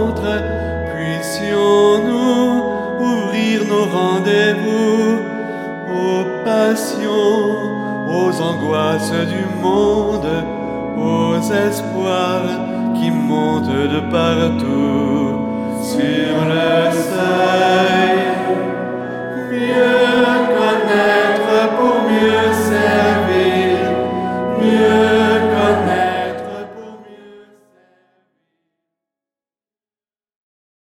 rencontre, puissions-nous ouvrir nos rendez-vous aux passions, aux angoisses du monde, aux espoirs qui montent de partout sur le seuil. Mieux